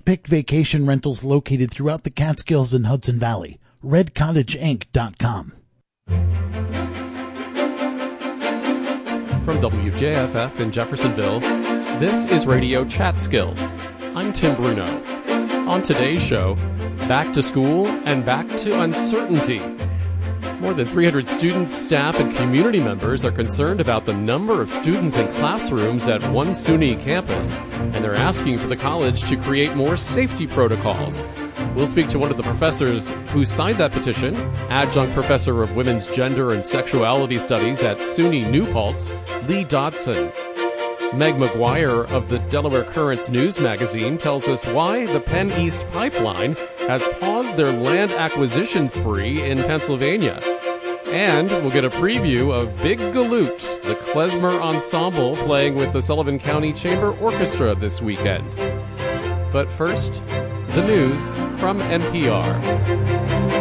Pick vacation rentals located throughout the Catskills and Hudson Valley. RedCottageinc.com. From WJFF in Jeffersonville, this is Radio Chatskill. I'm Tim Bruno. On today's show, back to school and back to uncertainty. More than 300 students, staff, and community members are concerned about the number of students in classrooms at one SUNY campus, and they're asking for the college to create more safety protocols. We'll speak to one of the professors who signed that petition, adjunct professor of women's gender and sexuality studies at SUNY New Paltz, Lee Dodson. Meg McGuire of the Delaware Currents News magazine tells us why the Penn East Pipeline has paused their land acquisition spree in Pennsylvania. And we'll get a preview of Big Galoot, the klezmer ensemble playing with the Sullivan County Chamber Orchestra this weekend. But first, the news from NPR.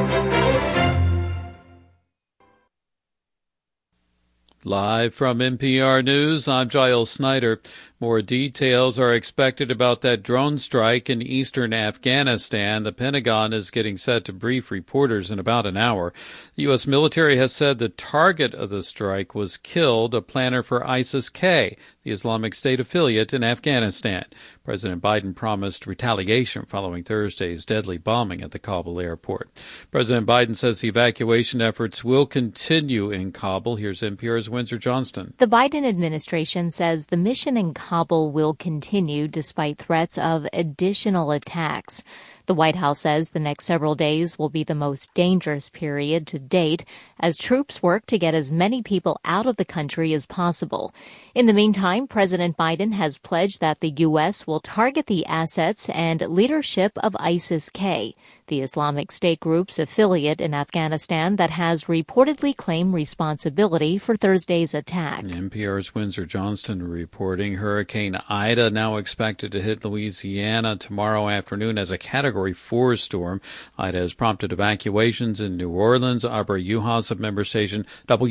Live from NPR News, I'm Giles Snyder. More details are expected about that drone strike in eastern Afghanistan. The Pentagon is getting set to brief reporters in about an hour. The U.S. military has said the target of the strike was killed, a planner for ISIS-K, the Islamic State affiliate in Afghanistan. President Biden promised retaliation following Thursday's deadly bombing at the Kabul airport. President Biden says the evacuation efforts will continue in Kabul. Here's NPR's Windsor Johnston. The Biden administration says the mission in Kabul will continue despite threats of additional attacks. The White House says the next several days will be the most dangerous period to date as troops work to get as many people out of the country as possible. In the meantime, President Biden has pledged that the U.S. will target the assets and leadership of ISIS-K, the Islamic State group's affiliate in Afghanistan that has reportedly claimed responsibility for Thursday's attack. NPR's Windsor Johnston reporting Hurricane Ida now expected to hit Louisiana tomorrow afternoon as a Category 4 storm. Ida has prompted evacuations in New Orleans. Abra Yuhas of member station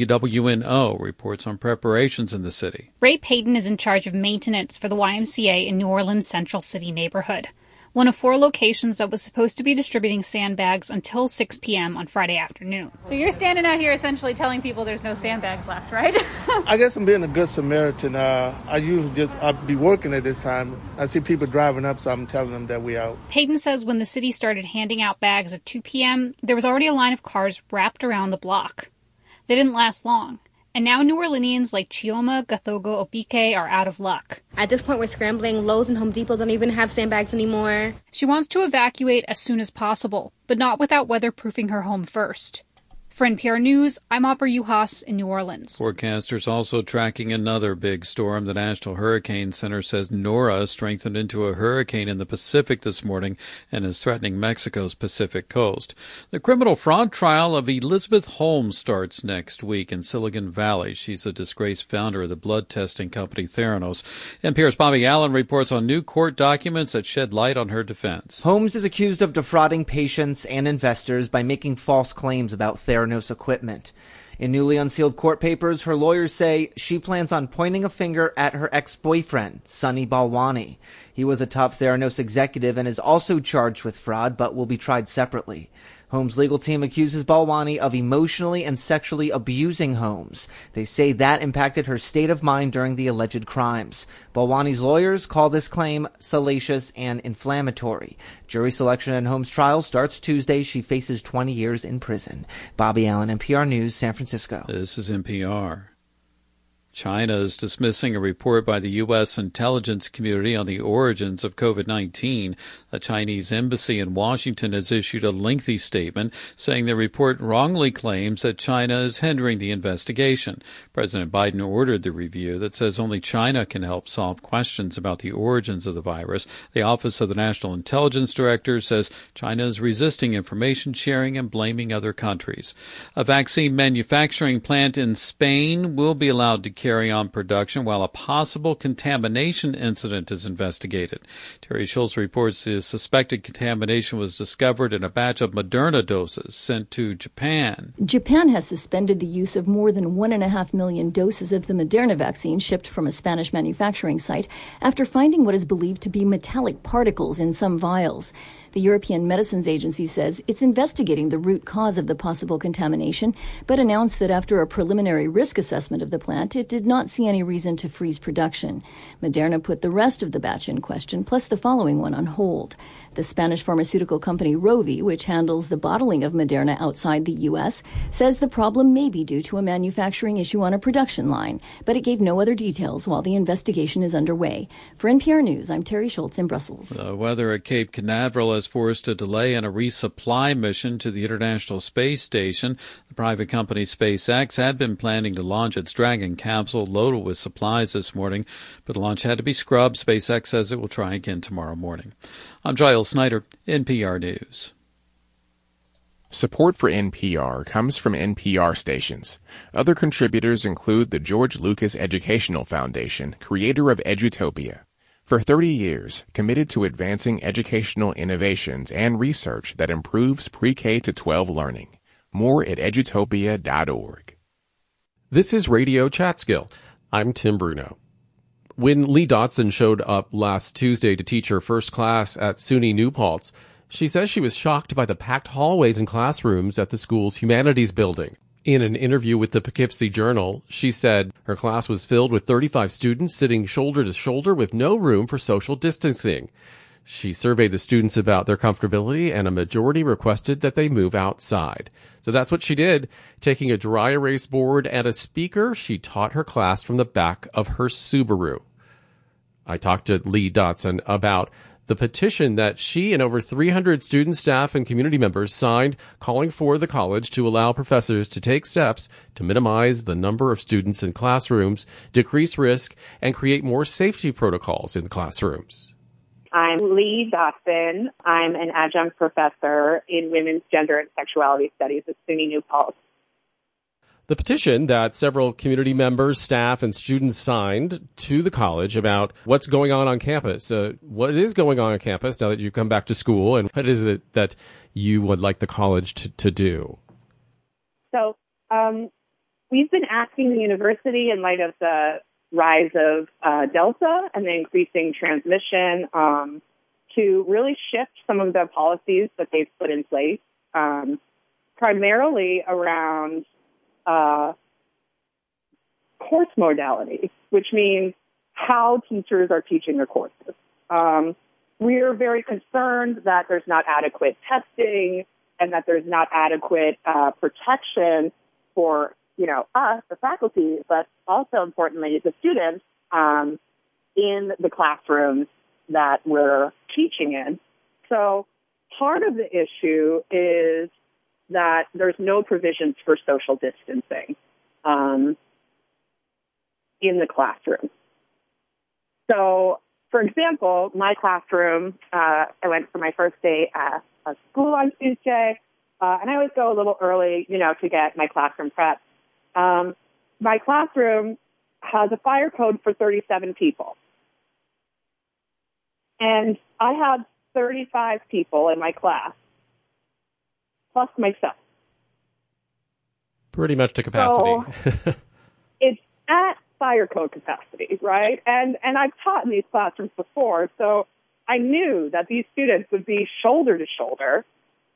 WWNO reports on preparations in the city. Ray Payton is in charge of maintenance for the YMCA in New Orleans' Central City neighborhood, one of 4 locations that was supposed to be distributing sandbags until 6 p.m. on Friday afternoon. So you're standing out here essentially telling people there's no sandbags left, right? I guess I'm being a good Samaritan. I'll be working at this time. I see people driving up, so I'm telling them that we're out. Payton says when the city started handing out bags at 2 p.m., there was already a line of cars wrapped around the block. They didn't last long. And now New Orleanians like Chioma, Gathogo, Obike are out of luck. At this point, we're scrambling. Lowe's and Home Depot don't even have sandbags anymore. She wants to evacuate as soon as possible, but not without weatherproofing her home first. For NPR News, I'm Abra Yuhas in New Orleans. Forecasters also tracking another big storm. The National Hurricane Center says Nora strengthened into a hurricane in the Pacific this morning and is threatening Mexico's Pacific coast. The criminal fraud trial of Elizabeth Holmes starts next week in Silicon Valley. She's a disgraced founder of the blood testing company Theranos. NPR's Bobby Allen reports on new court documents that shed light on her defense. Holmes is accused of defrauding patients and investors by making false claims about Theranos equipment. In newly unsealed court papers, her lawyers say she plans on pointing a finger at her ex-boyfriend, Sunny Balwani. He was a top Theranos executive and is also charged with fraud, but will be tried separately. Holmes' legal team accuses Balwani of emotionally and sexually abusing Holmes. They say that impacted her state of mind during the alleged crimes. Balwani's lawyers call this claim salacious and inflammatory. Jury selection in Holmes' trial starts Tuesday. She faces 20 years in prison. Bobby Allen, NPR News, San Francisco. This is NPR. China is dismissing a report by the U.S. intelligence community on the origins of COVID-19. The Chinese embassy in Washington has issued a lengthy statement saying the report wrongly claims that China is hindering the investigation. President Biden ordered the review that says only China can help solve questions about the origins of the virus. The Office of the National Intelligence Director says China is resisting information sharing and blaming other countries. A vaccine manufacturing plant in Spain will be allowed to carry on production while a possible contamination incident is investigated. Terry Schultz reports the suspected contamination was discovered in a batch of Moderna doses sent to Japan. Japan has suspended the use of more than 1.5 million doses of the Moderna vaccine shipped from a Spanish manufacturing site after finding what is believed to be metallic particles in some vials. The European Medicines Agency says it's investigating the root cause of the possible contamination, but announced that after a preliminary risk assessment of the plant, it did not see any reason to freeze production. Moderna put the rest of the batch in question, plus the following one, on hold. The Spanish pharmaceutical company Rovi, which handles the bottling of Moderna outside the U.S., says the problem may be due to a manufacturing issue on a production line, but it gave no other details while the investigation is underway. For NPR News, I'm Terry Schultz in Brussels. The weather at Cape Canaveral has forced a delay in a resupply mission to the International Space Station. The private company SpaceX had been planning to launch its Dragon capsule loaded with supplies this morning, but the launch had to be scrubbed. SpaceX says it will try again tomorrow morning. I'm Giles Snyder, NPR News. Support for NPR comes from NPR stations. Other contributors include the George Lucas Educational Foundation, creator of Edutopia. For 30 years, committed to advancing educational innovations and research that improves pre-K to 12 learning. More at edutopia.org. This is Radio Chatskill. I'm Tim Bruno. When Lee Dotson showed up last Tuesday to teach her first class at SUNY New Paltz, she says she was shocked by the packed hallways and classrooms at the school's humanities building. In an interview with the Poughkeepsie Journal, she said her class was filled with 35 students sitting shoulder to shoulder with no room for social distancing. She surveyed the students about their comfortability, and a majority requested that they move outside. So that's what she did. Taking a dry erase board and a speaker, she taught her class from the back of her Subaru. I talked to Lee Dotson about the petition that she and over 300 student, staff, and community members signed calling for the college to allow professors to take steps to minimize the number of students in classrooms, decrease risk, and create more safety protocols in classrooms. I'm Lee Dotson. I'm an adjunct professor in women's gender and sexuality studies at SUNY New Paltz. The petition that several community members, staff, and students signed to the college about what's going on campus. What is going on campus now that you come back to school, and what is it that you would like the college to do? So we've been asking the university, in light of the rise of Delta and the increasing transmission, to really shift some of the policies that they've put in place, primarily around course modality, which means how teachers are teaching their courses. We're very concerned that there's not adequate testing and that there's not adequate protection for, us, the faculty, but also importantly, the students in the classrooms that we're teaching in. So part of the issue is that there's no provisions for social distancing in the classroom. So, for example, my classroom, I went for my first day at a school on Tuesday, and I always go a little early, to get my classroom prep. My classroom has a fire code for 37 people. And I had 35 people in my class, plus myself. Pretty much to capacity. So it's at fire code capacity, right? And I've taught in these classrooms before, so I knew that these students would be shoulder to shoulder,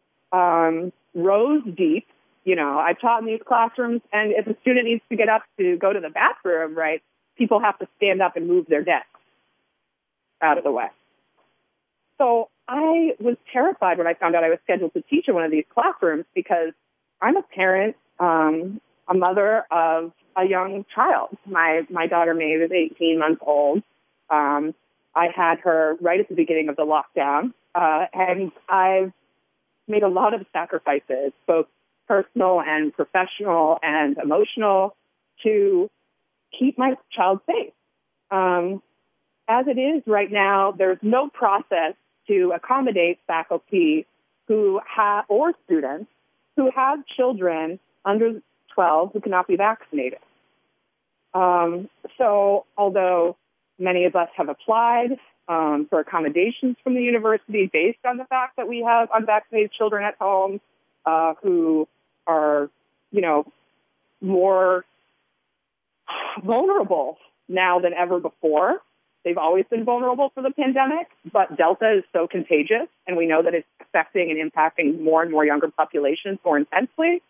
rows deep. I've taught in these classrooms, and if a student needs to get up to go to the bathroom, right, people have to stand up and move their desks out of the way. So I was terrified when I found out I was scheduled to teach in one of these classrooms because I'm a parent, a mother of a young child. My daughter Maeve is 18 months old. I had her right at the beginning of the lockdown, and I've made a lot of sacrifices, both personal and professional and emotional, to keep my child safe. As it is right now, there's no process to accommodate faculty who have, or students who have children under 12 who cannot be vaccinated. So although many of us have applied for accommodations from the university based on the fact that we have unvaccinated children at home who are, more vulnerable now than ever before. They've always been vulnerable for the pandemic, but Delta is so contagious, and we know that it's affecting and impacting more and more younger populations more intensely.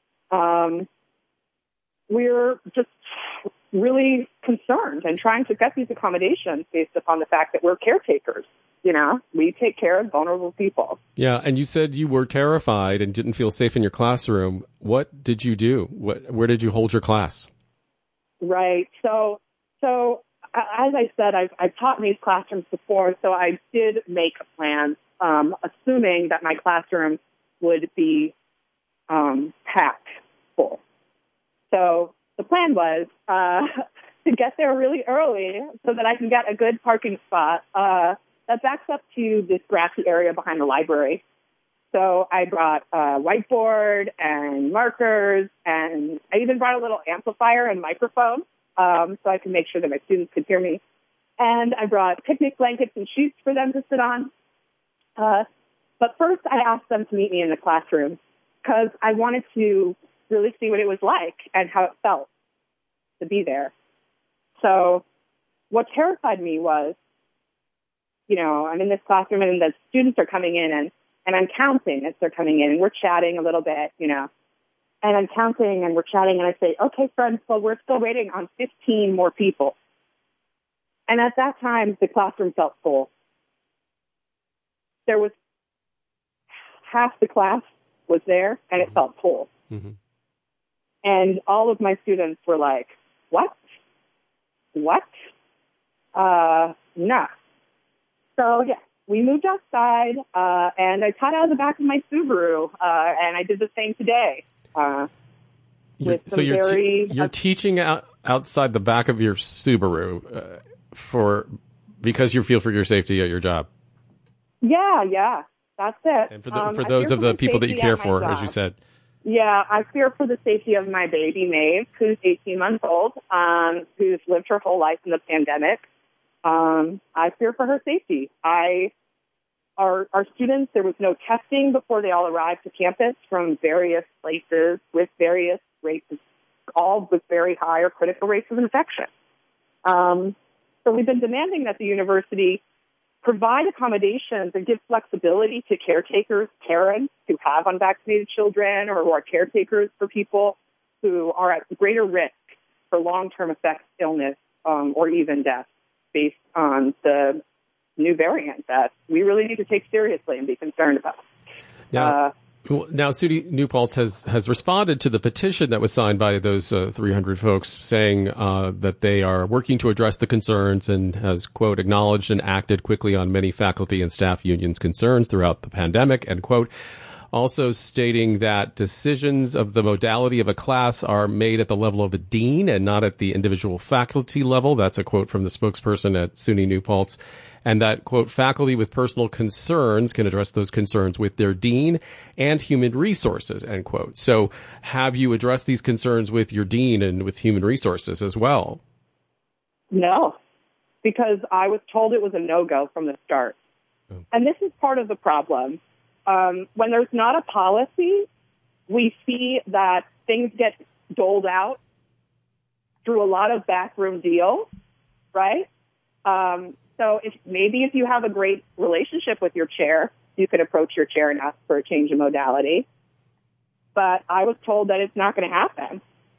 We're just really concerned and trying to get these accommodations based upon the fact that we're caretakers. We take care of vulnerable people. Yeah, and you said you were terrified and didn't feel safe in your classroom. What did you do? Where did you hold your class? Right. So as I said, I've taught in these classrooms before, so I did make a plan, assuming that my classroom would be packed full. So the plan was to get there really early so that I can get a good parking spot that backs up to this grassy area behind the library. So I brought a whiteboard and markers, and I even brought a little amplifier and microphone so I could make sure that my students could hear me. And I brought picnic blankets and sheets for them to sit on. But first, I asked them to meet me in the classroom because I wanted to really see what it was like and how it felt to be there. So what terrified me was, I'm in this classroom and the students are coming in and I'm counting as they're coming in and we're chatting a little bit, and I'm counting and we're chatting and I say, okay, friends, well, we're still waiting on 15 more people. And at that time, the classroom felt full. There was half the class was there and it felt full. Mm-hmm. And all of my students were like, what? No. So, yeah, we moved outside, and I taught out of the back of my Subaru, and I did the same today. You're teaching outside the back of your Subaru because you feel for your safety at your job. Yeah, that's it. And for those of the people that you care for, as you said. Yeah, I fear for the safety of my baby, Maeve, who's 18 months old, who's lived her whole life in the pandemic. I fear for her safety. Our students, there was no testing before they all arrived to campus from various places with various rates, all with very high or critical rates of infection. So we've been demanding that the university provide accommodations and give flexibility to caretakers, parents who have unvaccinated children or who are caretakers for people who are at greater risk for long-term effects, illness, or even death based on the new variant that we really need to take seriously and be concerned about. Now, SUNY New Paltz has responded to the petition that was signed by those 300 folks saying that they are working to address the concerns and has, quote, acknowledged and acted quickly on many faculty and staff unions' concerns throughout the pandemic, end quote. Also stating that decisions of the modality of a class are made at the level of the dean and not at the individual faculty level. That's a quote from the spokesperson at SUNY New Paltz. And that, quote, faculty with personal concerns can address those concerns with their dean and human resources, end quote. So have you addressed these concerns with your dean and with human resources as well? No, because I was told it was a no-go from the start. Oh. And this is part of the problem. When there's not a policy, we see that things get doled out through a lot of backroom deals, right? So if you have a great relationship with your chair, you could approach your chair and ask for a change of modality. But I was told that it's not going to happen.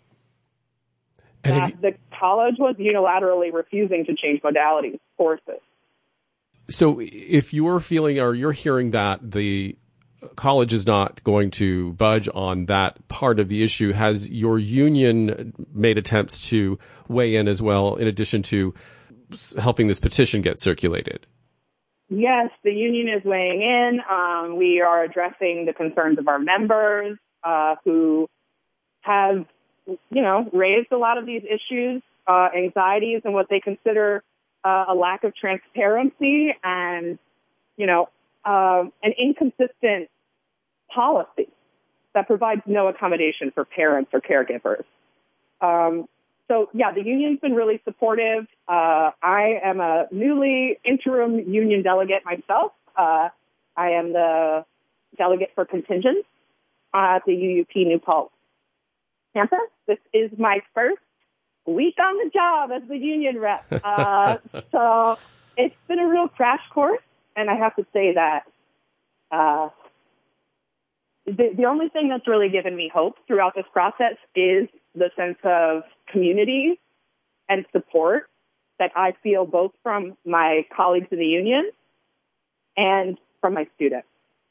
And the college was unilaterally refusing to change modalities courses. So if you're feeling or you're hearing that the college is not going to budge on that part of the issue, has your union made attempts to weigh in as well, in addition to helping this petition get circulated? Yes, the union is weighing in. We are addressing the concerns of our members who have, raised a lot of these issues, anxieties, and what they consider a lack of transparency and, an inconsistent policy that provides no accommodation for parents or caregivers. So, yeah, the union's been really supportive. I am a newly interim union delegate myself. I am the delegate for contingents at the UUP New Paltz campus. This is my first week on the job as the union rep. So it's been a real crash course, and I have to say that the only thing that's really given me hope throughout this process is the sense of community and support that I feel both from my colleagues in the union and from my students.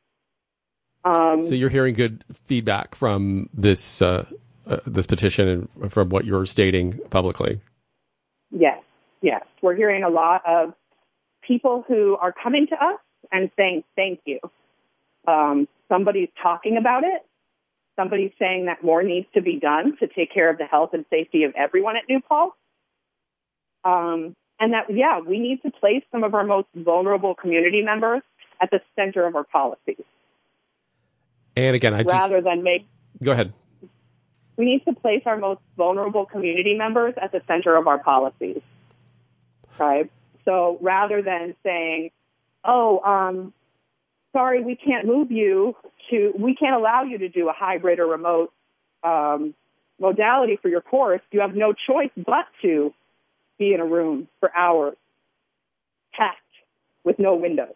So you're hearing good feedback from this petition and from what you're stating publicly. Yes. We're hearing a lot of people who are coming to us and saying thank you. Somebody's talking about it. Somebody's saying that more needs to be done to take care of the health and safety of everyone at New Paltz. And that, we need to place some of our most vulnerable community members at the center of our policies. And again, Go ahead. We need to place our most vulnerable community members at the center of our policies, right? So rather than saying, sorry, we can't we can't allow you to do a hybrid or remote modality for your course. You have no choice but to be in a room for hours, packed with no windows.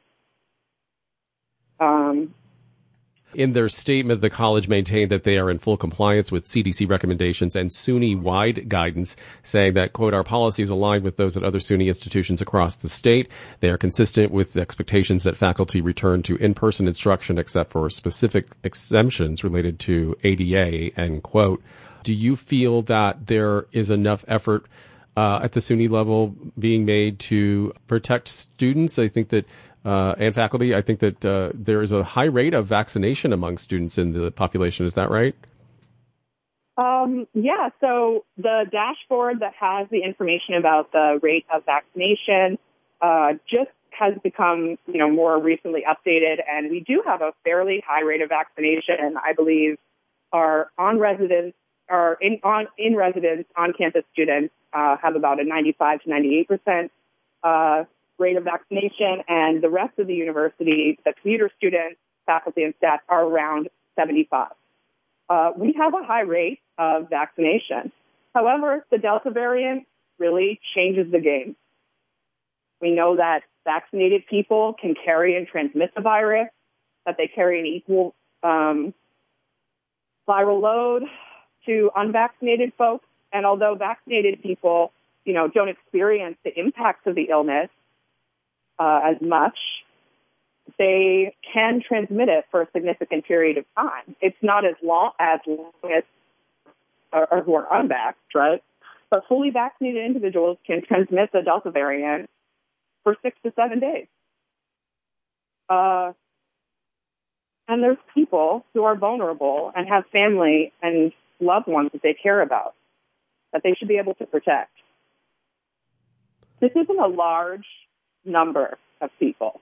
In their statement, the college maintained that they are in full compliance with CDC recommendations and SUNY-wide guidance, saying that, quote, our policies align with those at other SUNY institutions across the state. They are consistent with the expectations that faculty return to in-person instruction except for specific exemptions related to ADA, end quote. Do you feel that there is enough effort at the SUNY level being made to protect students? I think that and faculty, I think that there is a high rate of vaccination among students in the population. Is that right? So the dashboard that has the information about the rate of vaccination just has become, more recently updated, and we do have a fairly high rate of vaccination. I believe our in-residence on-campus students have about a 95 to 98% rate of vaccination, and the rest of the university, the commuter students, faculty, and staff are around 75. We have a high rate of vaccination. However, the Delta variant really changes the game. We know that vaccinated people can carry and transmit the virus, that they carry an equal viral load to unvaccinated folks. And although vaccinated people, don't experience the impacts of the illness as much, they can transmit it for a significant period of time. It's not as long as or who are unvaxxed, right? But fully vaccinated individuals can transmit the Delta variant for 6 to 7 days. And there's people who are vulnerable and have family and loved ones that they care about, that they should be able to protect. This isn't a large number of people.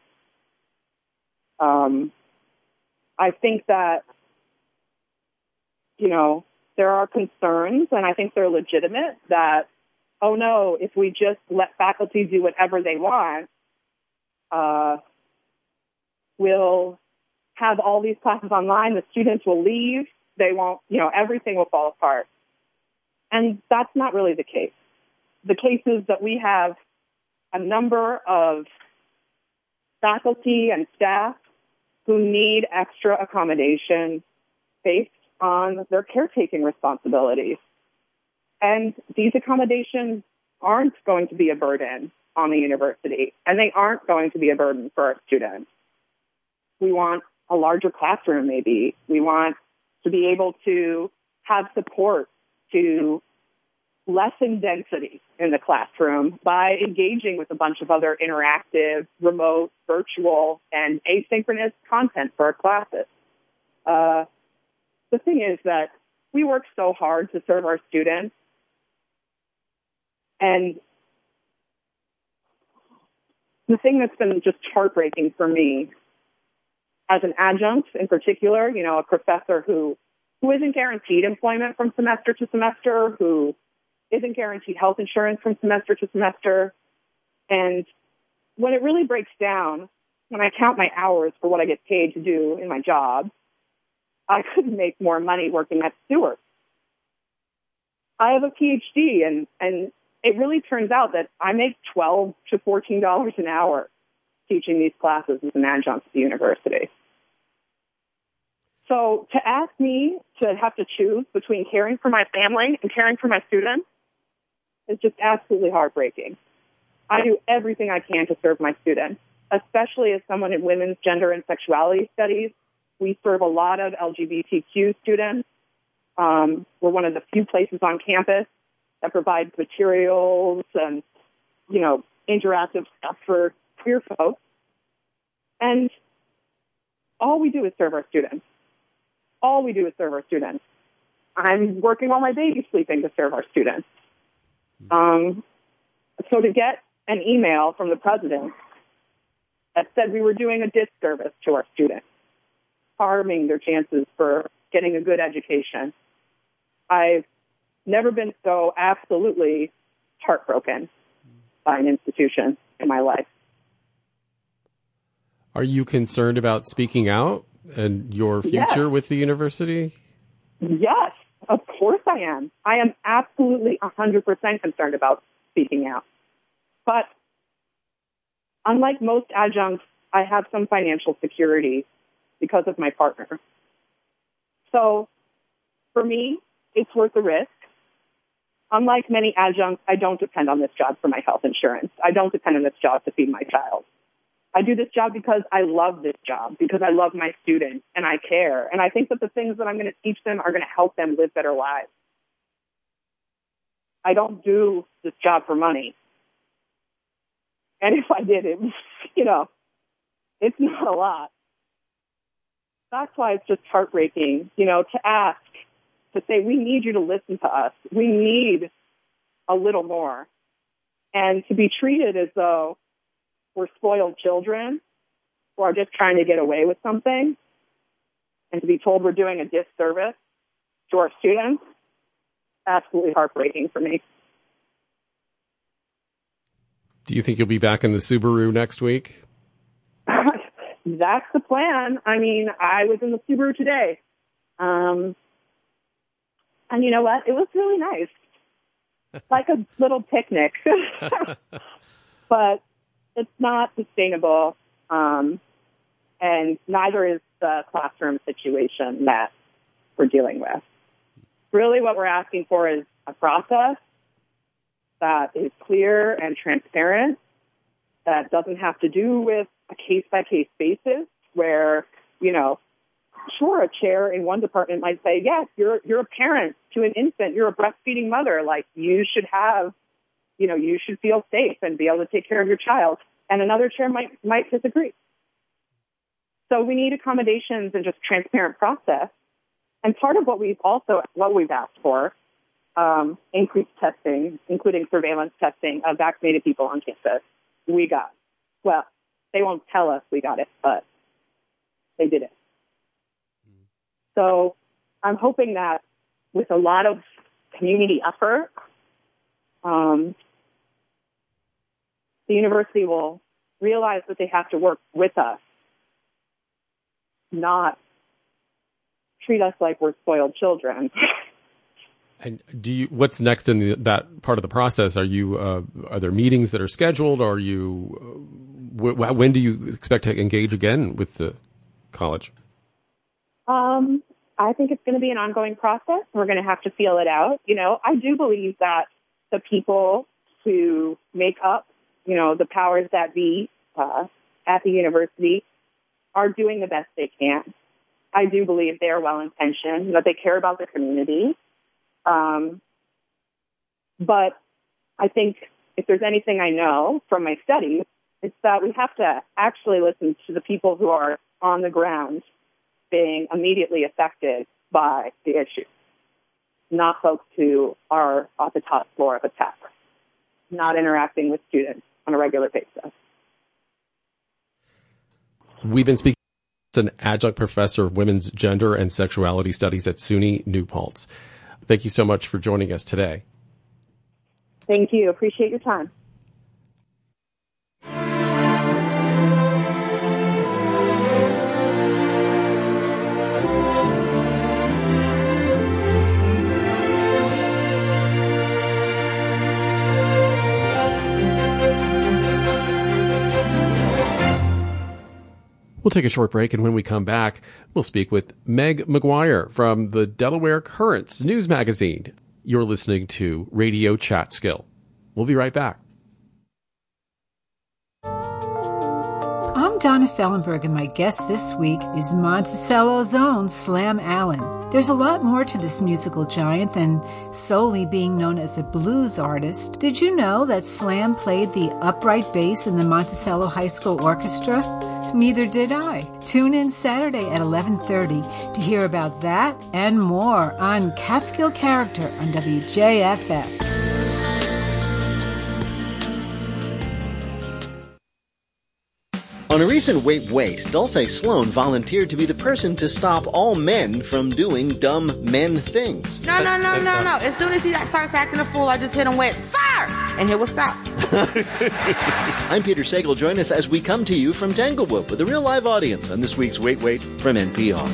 I think that, there are concerns, and I think they're legitimate, that, oh no, if we just let faculty do whatever they want, we'll have all these classes online, the students will leave, they won't, everything will fall apart. And that's not really the case. The case is that we have a number of faculty and staff who need extra accommodation based on their caretaking responsibilities. And these accommodations aren't going to be a burden on the university, and they aren't going to be a burden for our students. We want a larger classroom, maybe. We want to be able to have support to lessen density in the classroom by engaging with a bunch of other interactive, remote, virtual, and asynchronous content for our classes. The thing is that we work so hard to serve our students, and the thing that's been just heartbreaking for me as an adjunct in particular, a professor who isn't guaranteed employment from semester to semester, who isn't guaranteed health insurance from semester to semester. And when it really breaks down, when I count my hours for what I get paid to do in my job, I couldn't make more money working at Stewart. I have a PhD, and it really turns out that I make $12 to $14 an hour teaching these classes as an adjunct at the university. So to ask me to have to choose between caring for my family and caring for my students is just absolutely heartbreaking. I do everything I can to serve my students, especially as someone in women's gender and sexuality studies. We serve a lot of LGBTQ students. We're one of the few places on campus that provides materials and, interactive stuff for queer folks. And all we do is serve our students. All we do is serve our students. I'm working while my baby's sleeping to serve our students. So to get an email from the president that said we were doing a disservice to our students, harming their chances for getting a good education, I've never been so absolutely heartbroken by an institution in my life. Are you concerned about speaking out and your future with the university? Yes, of course I am. I am absolutely 100% concerned about speaking out. But unlike most adjuncts, I have some financial security because of my partner. So for me, it's worth the risk. Unlike many adjuncts, I don't depend on this job for my health insurance. I don't depend on this job to feed my child. I do this job because I love this job, because I love my students and I care. And I think that the things that I'm going to teach them are going to help them live better lives. I don't do this job for money. And if I did, it's not a lot. That's why it's just heartbreaking, to ask, to say, we need you to listen to us. We need a little more. And to be treated as though we're spoiled children who are just trying to get away with something, and to be told we're doing a disservice to our students, absolutely heartbreaking for me. Do you think you'll be back in the Subaru next week? That's the plan. I mean, I was in the Subaru today. And you know what? It was really nice. Like a little picnic. But it's not sustainable. And neither is the classroom situation that we're dealing with. Really what we're asking for is a process that is clear and transparent, that doesn't have to do with a case-by-case basis where, sure, a chair in one department might say, yes, you're a parent to an infant, you're a breastfeeding mother, like you should have, you should feel safe and be able to take care of your child. And another chair might disagree. So we need accommodations and just transparent process. And part of what we've asked for, increased testing, including surveillance testing of vaccinated people on campus, we got. Well, they won't tell us we got it, but they did it. So I'm hoping that with a lot of community effort, the university will realize that they have to work with us, not treat us like we're spoiled children. And what's next in that part of the process? Are there meetings that are scheduled? Are you, when do you expect to engage again with the college? I think it's going to be an ongoing process. We're going to have to feel it out. I do believe that the people who make up, the powers that be at the university are doing the best they can. I do believe they are well-intentioned, that they care about the community. But I think if there's anything I know from my studies, it's that we have to actually listen to the people who are on the ground being immediately affected by the issue, not folks who are at the top floor of a tech, not interacting with students on a regular basis. We've been speaking to an adjunct professor of women's gender and sexuality studies at SUNY New Paltz. Thank you so much for joining us today. Thank you. Appreciate your time. We'll take a short break, and when we come back, we'll speak with Meg McGuire from the Delaware Currents news magazine. You're listening to Radio Chatskill. We'll be right back. I'm Donna Fellenberg, and my guest this week is Monticello's own Slam Allen. There's a lot more to this musical giant than solely being known as a blues artist. Did you know that Slam played the upright bass in the Monticello High School Orchestra? Neither did I. Tune in Saturday at 11:30 to hear about that and more on Catskill Character on WJFF. On a recent Wait, Dulce Sloan volunteered to be the person to stop all men from doing dumb men things. No. As soon as he starts acting a fool, I just hit him with, "Sir!" and he will stop. I'm Peter Sagal. Join us as we come to you from Tanglewood with a real live audience on this week's Wait from NPR.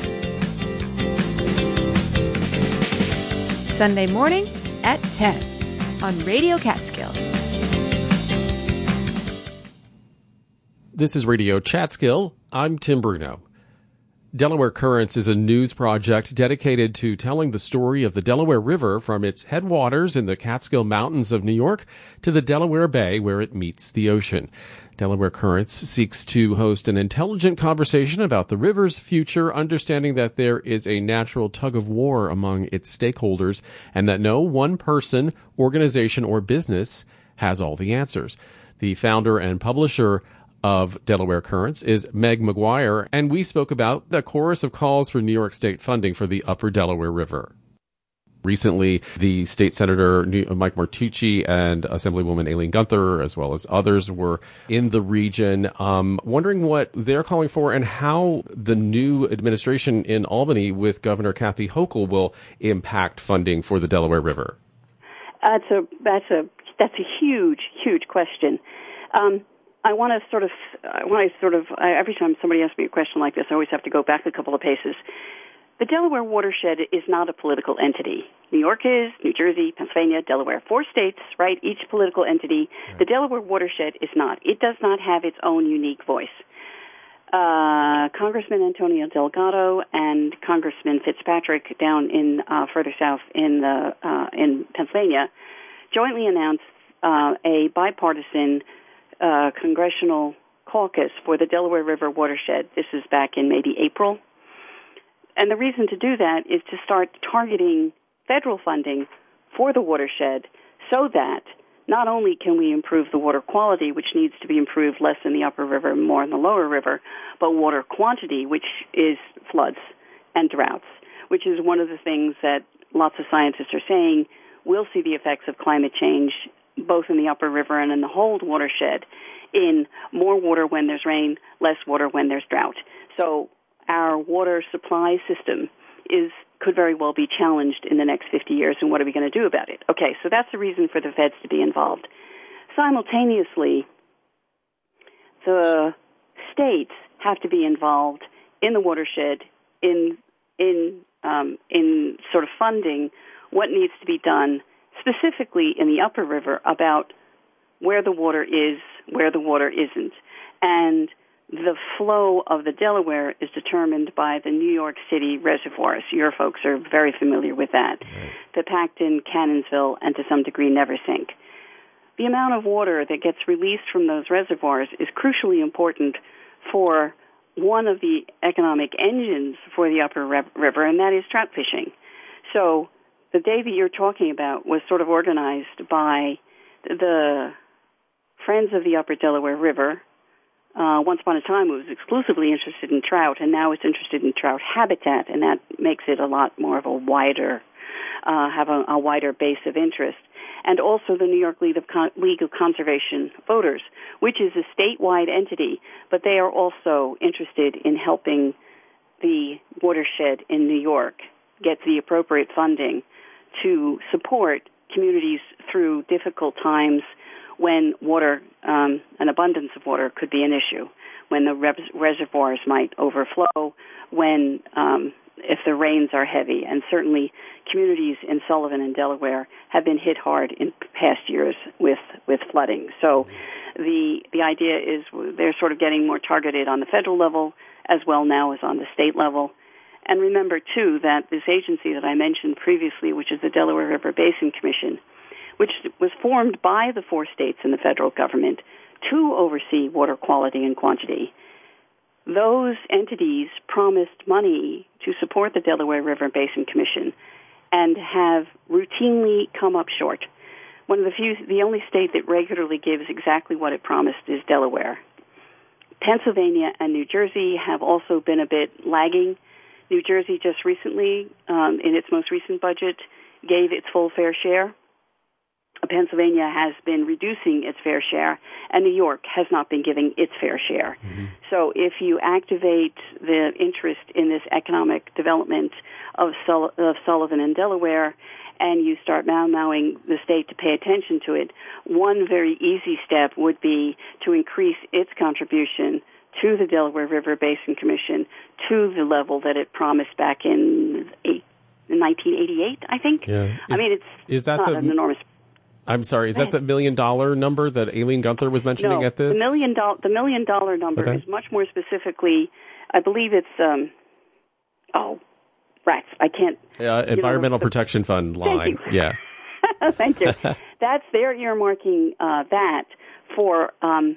Sunday morning at 10 on Radio Catskill. This is Radio Chatskill. I'm Tim Bruno. Delaware Currents is a news project dedicated to telling the story of the Delaware River from its headwaters in the Catskill Mountains of New York to the Delaware Bay where it meets the ocean. Delaware Currents seeks to host an intelligent conversation about the river's future, understanding that there is a natural tug-of-war among its stakeholders and that no one person, organization, or business has all the answers. The founder and publisher of Delaware Currents is Meg McGuire, and we spoke about the chorus of calls for New York State funding for the Upper Delaware River. Recently, the State Senator Mike Martucci and Assemblywoman Aileen Gunther, as well as others, were in the region, wondering what they're calling for and how the new administration in Albany with Governor Kathy Hochul will impact funding for the Delaware River. That's a huge question. Every time somebody asks me a question like this, I always have to go back a couple of paces. The Delaware watershed is not a political entity. New York is, New Jersey, Pennsylvania, Delaware, 4 states, right? Each political entity. Right. The Delaware watershed is not. It does not have its own unique voice. Congressman Antonio Delgado and Congressman Fitzpatrick down in further south in Pennsylvania jointly announced a bipartisan congressional caucus for the Delaware River watershed. This is back in maybe April. And the reason to do that is to start targeting federal funding for the watershed so that not only can we improve the water quality, which needs to be improved less in the upper river, more in the lower river, but water quantity, which is floods and droughts, which is one of the things that lots of scientists are saying we'll see the effects of climate change both in the upper river and in the whole watershed, in more water when there's rain, less water when there's drought. So our water supply system could very well be challenged in the next 50 years, and what are we going to do about it? Okay, so that's the reason for the feds to be involved. Simultaneously, the states have to be involved in the watershed in sort of funding what needs to be done specifically in the upper river about where the water is, where the water isn't. And the flow of the Delaware is determined by the New York City reservoirs. Your folks are very familiar with that. Right. The Pacton, Cannonsville, and to some degree Neversink. The amount of water that gets released from those reservoirs is crucially important for one of the economic engines for the upper river, and that is trout fishing. So the day that you're talking about was sort of organized by the Friends of the Upper Delaware River. Once upon a time, it was exclusively interested in trout, and now it's interested in trout habitat, and that makes it a lot more of a wider, have a wider base of interest. And also the New York League of Conservation Voters, which is a statewide entity, but they are also interested in helping the watershed in New York get the appropriate funding to support communities through difficult times when water, an abundance of water could be an issue, when the reservoirs might overflow, when if the rains are heavy. And certainly communities in Sullivan and Delaware have been hit hard in past years with flooding. So the idea is they're sort of getting more targeted on the federal level as well now as on the state level. And remember, too, that this agency that I mentioned previously, which is the Delaware River Basin Commission, which was formed by the 4 states and the federal government to oversee water quality and quantity, those entities promised money to support the Delaware River Basin Commission and have routinely come up short. The only state that regularly gives exactly what it promised is Delaware. Pennsylvania and New Jersey have also been a bit lagging. New Jersey just recently, in its most recent budget, gave its full fair share. Pennsylvania has been reducing its fair share, and New York has not been giving its fair share. Mm-hmm. So if you activate the interest in this economic development of Sullivan and Delaware, and you start mowing the state to pay attention to it, one very easy step would be to increase its contribution to the Delaware River Basin Commission to the level that it promised back in 1988, I think. Yeah. It's not an enormous. I'm sorry, is that the $1 million number that Aileen Gunther was mentioning at this? The $1 million number is much more specifically, I believe it's, rats, I can't. Environmental Protection Fund line. Thank you. Yeah. Thank you. They're earmarking that for,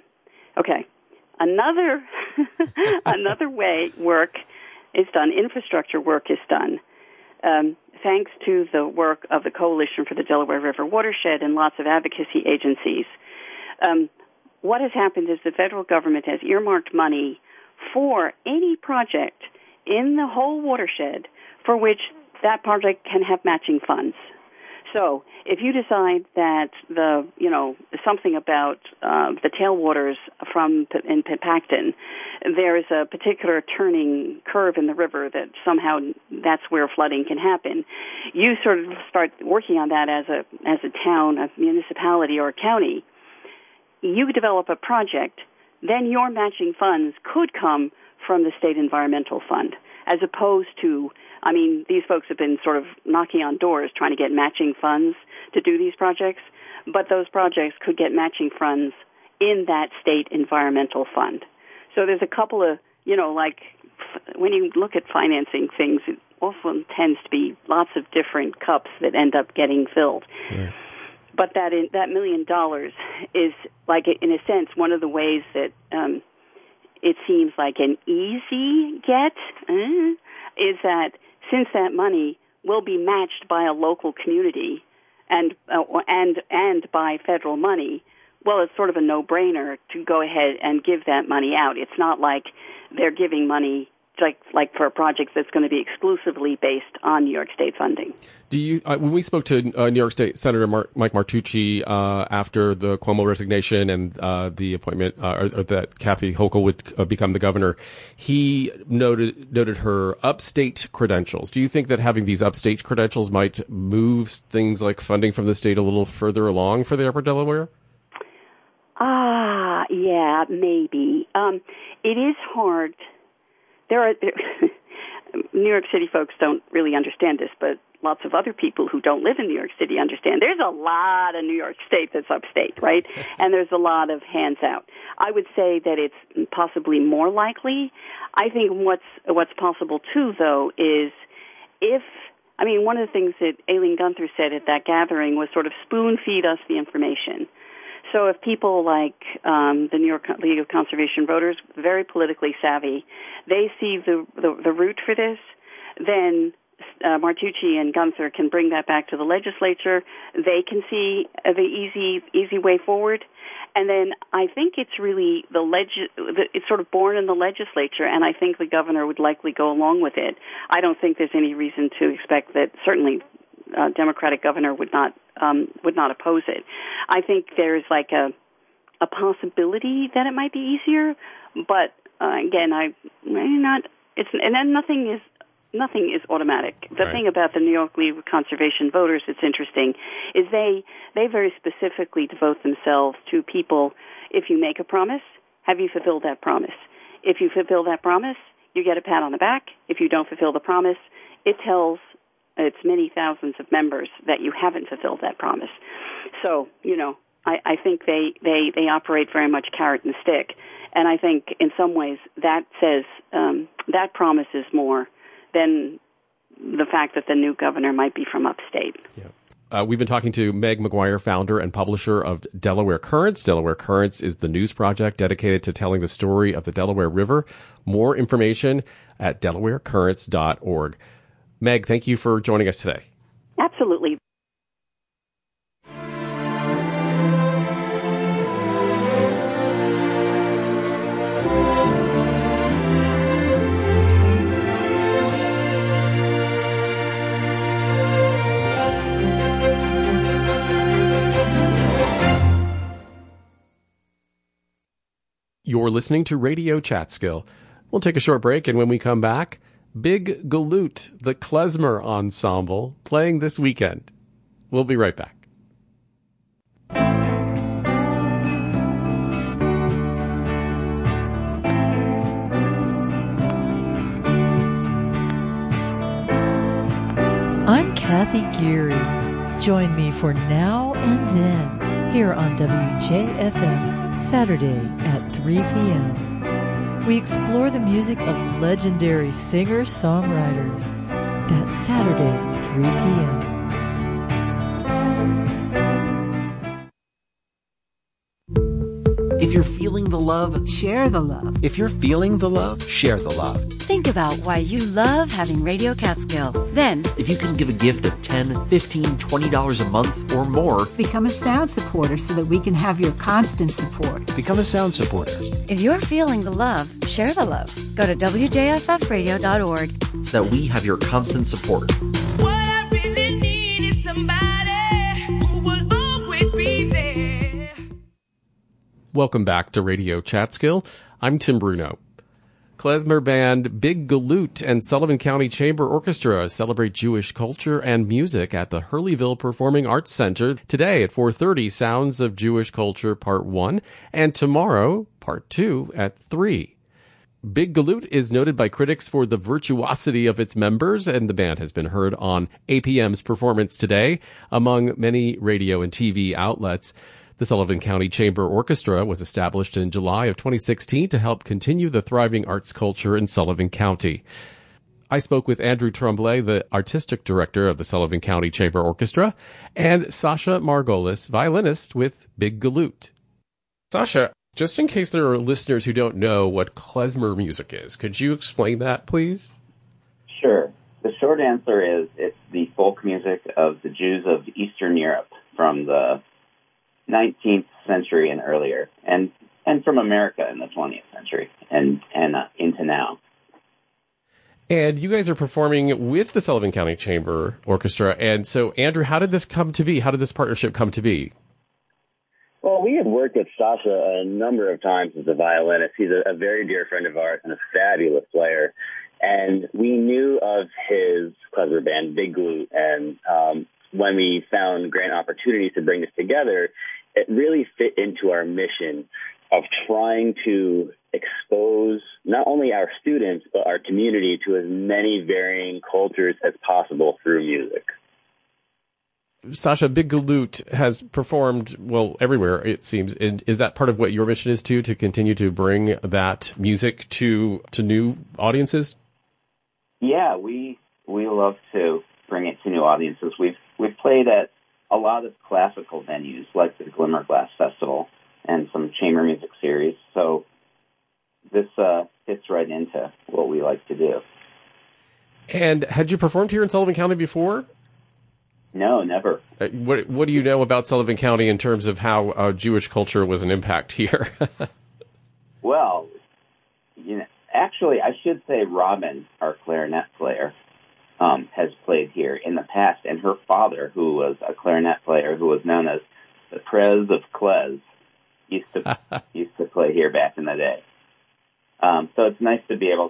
another way work is done, infrastructure work is done, thanks to the work of the Coalition for the Delaware River Watershed and lots of advocacy agencies. What has happened is the federal government has earmarked money for any project in the whole watershed for which that project can have matching funds. So if you decide that something about the tailwaters in Pipacton, there is a particular turning curve in the river that somehow that's where flooding can happen, you sort of start working on that as a town, a municipality, or a county. You develop a project, then your matching funds could come from the State Environmental Fund, as opposed to, these folks have been sort of knocking on doors trying to get matching funds to do these projects, but those projects could get matching funds in that State Environmental Fund. So there's a couple of, when you look at financing things, it often tends to be lots of different cups that end up getting filled. Yeah. But that $1 million is, like, in a sense, one of the ways that it seems like an easy get is that since that money will be matched by a local community and by federal money, well, it's sort of a no-brainer to go ahead and give that money out. It's not like they're giving money like for a project that's going to be exclusively based on New York State funding. Do you? When we spoke to New York State Senator Mike Martucci after the Cuomo resignation and the appointment, or that Kathy Hochul would become the governor, he noted her upstate credentials. Do you think that having these upstate credentials might move things like funding from the state a little further along for the Upper Delaware? Yeah, maybe. It is hard. New York City folks don't really understand this, but lots of other people who don't live in New York City understand. There's a lot of New York State that's upstate, right? And there's a lot of hands out. I would say that it's possibly more likely. I think what's possible, too, though, is one of the things that Aileen Gunther said at that gathering was sort of spoon-feed us the information. So if people like the New York League of Conservation Voters, very politically savvy, they see the route for this, then Martucci and Gunther can bring that back to the legislature. They can see the easy way forward. And then I think it's really it's sort of born in the legislature, and I think the governor would likely go along with it. I don't think there's any reason to expect that certainly Democratic governor would not oppose it. I think there's like a possibility that it might be easier, but again, and then nothing is nothing is automatic. The Right. thing about the New York League of Conservation Voters that's interesting is they very specifically devote themselves to people. If you make a promise, have you fulfilled that promise? If you fulfill that promise, you get a pat on the back. If you don't fulfill the promise, it tells its many thousands of members that you haven't fulfilled that promise. So, I think they operate very much carrot and stick. And I think in some ways that says that promise is more than the fact that the new governor might be from upstate. Yeah. We've been talking to Meg McGuire, founder and publisher of Delaware Currents. Delaware Currents is the news project dedicated to telling the story of the Delaware River. More information at delawarecurrents.org. Meg, thank you for joining us today. Absolutely. You're listening to Radio Chatskill. We'll take a short break, and when we come back, Big Galoot, the klezmer ensemble, playing this weekend. We'll be right back. I'm Kathy Geary. Join me for Now and Then here on WJFF, Saturday at 3 p.m. We explore the music of legendary singer-songwriters. That's Saturday, 3 p.m. If you're feeling the love, share the love. If you're feeling the love, share the love. Think about why you love having Radio Catskill. Then, if you can give a gift of $10, $15, $20 a month or more, become a sound supporter so that we can have your constant support. Become a sound supporter. If you're feeling the love, share the love. Go to WJFFradio.org so that we have your constant support. What I really need is somebody who will always be there. Welcome back to Radio Chatskill. I'm Tim Bruno. Klezmer band Big Galoot and Sullivan County Chamber Orchestra celebrate Jewish culture and music at the Hurleyville Performing Arts Center today at 4:30, Sounds of Jewish Culture Part 1, and tomorrow, Part 2 at 3. Big Galoot is noted by critics for the virtuosity of its members, and the band has been heard on APM's Performance Today, among many radio and TV outlets. The Sullivan County Chamber Orchestra was established in July of 2016 to help continue the thriving arts culture in Sullivan County. I spoke with Andrew Tremblay, the artistic director of the Sullivan County Chamber Orchestra, and Sasha Margolis, violinist with Big Galoot. Sasha, just in case there are listeners who don't know what klezmer music is, could you explain that, please? Sure. The short answer is it's the folk music of the Jews of Eastern Europe from the 19th century and earlier, and from America in the 20th century and into now. And you guys are performing with the Sullivan County Chamber Orchestra. And so, Andrew, how did this come to be? How did this partnership come to be? Well, we had worked with Sasha a number of times as a violinist. He's a very dear friend of ours and a fabulous player. And we knew of his klezmer band, Big Galoot, and when we found grant opportunities to bring this together, it really fit into our mission of trying to expose not only our students, but our community to as many varying cultures as possible through music. Sasha, Big Galoot has performed, well, everywhere, it seems. And is that part of what your mission is, to continue to bring that music to new audiences? Yeah, we love to bring it to new audiences. We've played at a lot of classical venues like the Glimmerglass Festival and some chamber music series. So this fits right into what we like to do. And had you performed here in Sullivan County before? No, never. What do you know about Sullivan County in terms of how Jewish culture was an impact here? Well, actually, I should say Robin, our clarinet player, has played here in the past, and her father, who was a clarinet player who was known as the Prez of Klez, used to play here back in the day. So it's nice to be able to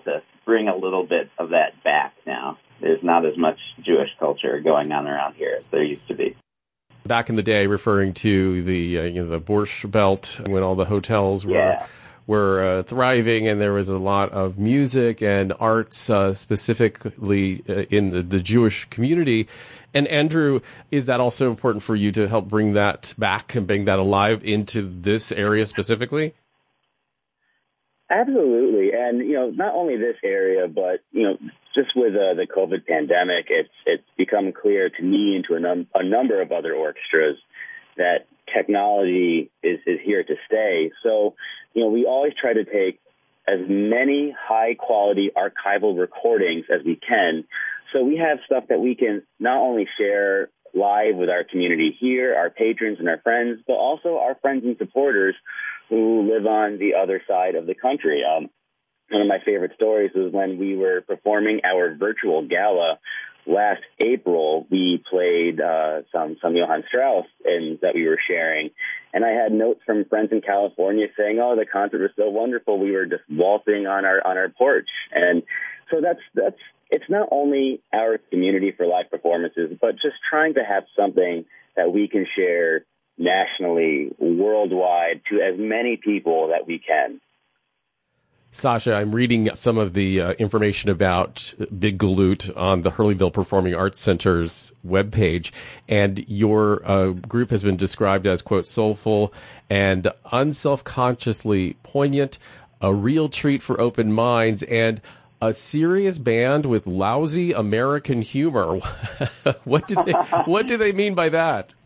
bring a little bit of that back now. There's not as much Jewish culture going on around here as there used to be. Back in the day, referring to the the Borscht Belt, when all the hotels were thriving, and there was a lot of music and arts, specifically in the Jewish community. And Andrew, is that also important for you to help bring that back and bring that alive into this area specifically? Absolutely. And, not only this area, but, just with the COVID pandemic, it's become clear to me and to a number of other orchestras that technology is here to stay. So, we always try to take as many high-quality archival recordings as we can. So we have stuff that we can not only share live with our community here, our patrons and our friends, but also our friends and supporters who live on the other side of the country. One of my favorite stories was when we were performing our virtual gala last April. We played some Johann Strauss that we were sharing, and I had notes from friends in California saying, "Oh, the concert was so wonderful. We were just waltzing on our porch." And so that's it's not only our community for live performances, but just trying to have something that we can share nationally, worldwide, to as many people that we can. Sasha, I'm reading some of the information about Big Galoot on the Hurleyville Performing Arts Center's webpage, and your group has been described as, quote, soulful and unselfconsciously poignant, a real treat for open minds, and a serious band with lousy American humor. What do they mean by that?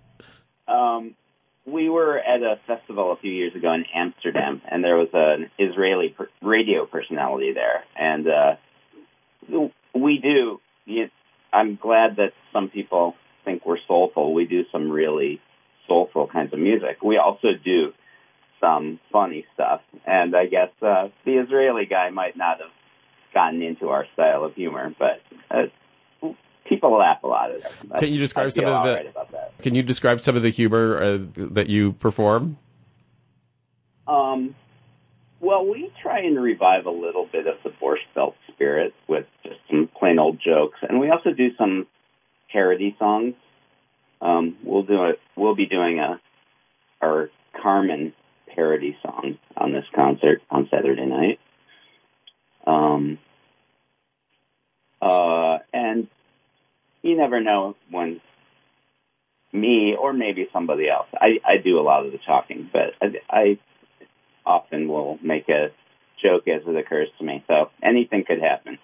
We were at a festival a few years ago in Amsterdam, and there was an Israeli radio personality there. And we do. I'm glad that some people think we're soulful. We do some really soulful kinds of music. We also do some funny stuff. And I guess the Israeli guy might not have gotten into our style of humor, but people laugh a lot at it. Can you describe some of the? Can you describe some of the humor that you perform? Well, we try and revive a little bit of the Borscht Belt spirit with just some plain old jokes, and we also do some parody songs. We'll be doing our Carmen parody song on this concert on Saturday night. And you never know when me or maybe somebody else. I do a lot of the talking, but I often will make a joke as it occurs to me. So anything could happen.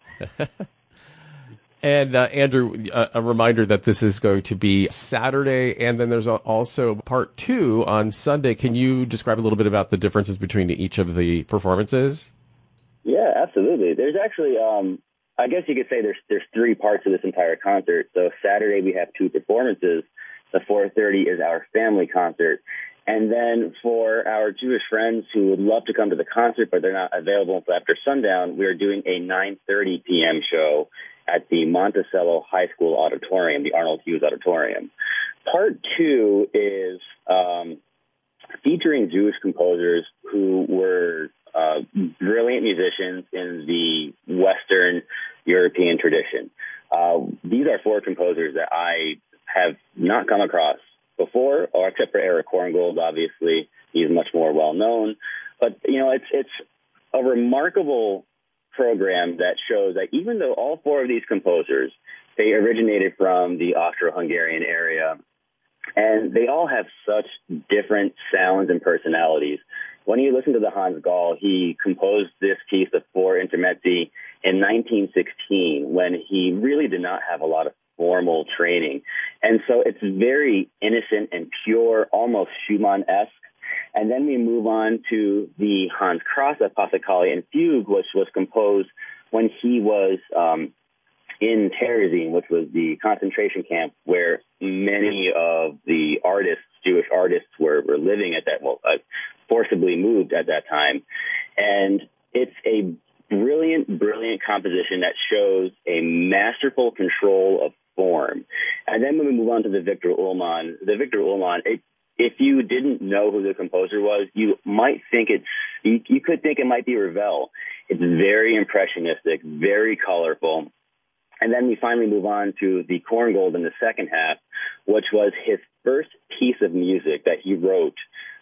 And Andrew, a reminder that this is going to be Saturday, and then there's also part 2 on Sunday. Can you describe a little bit about the differences between each of the performances? Yeah, absolutely. There's actually, I guess you could say there's 3 parts of this entire concert. So Saturday we have 2 performances. The 4:30 is our family concert. And then for our Jewish friends who would love to come to the concert, but they're not available until after sundown, we're doing a 9:30 p.m. show at the Monticello High School Auditorium, the Arnold Hughes Auditorium. Part 2 is featuring Jewish composers who were brilliant musicians in the Western European tradition. These are 4 composers that I have not come across before, or except for Eric Korngold, obviously. He's much more well-known. But, it's a remarkable program that shows that even though all 4 of these composers, they originated from the Austro-Hungarian area, and they all have such different sounds and personalities. When you listen to the Hans Gall, he composed this piece, the 4 Intermezzi, in 1916, when he really did not have a lot of formal training. And so it's very innocent and pure, almost Schumann-esque. And then we move on to the Hans Krause Passacaglia and Fugue, which was composed when he was in Terezin, which was the concentration camp where many of the artists, Jewish artists, were living at that, forcibly moved at that time. And it's a brilliant, brilliant composition that shows a masterful control of form. And then when we move on to the Victor Ullmann, if you didn't know who the composer was, you might think you could think it might be Ravel. It's very impressionistic, very colorful. And then we finally move on to the Korngold in the second half, which was his first piece of music that he wrote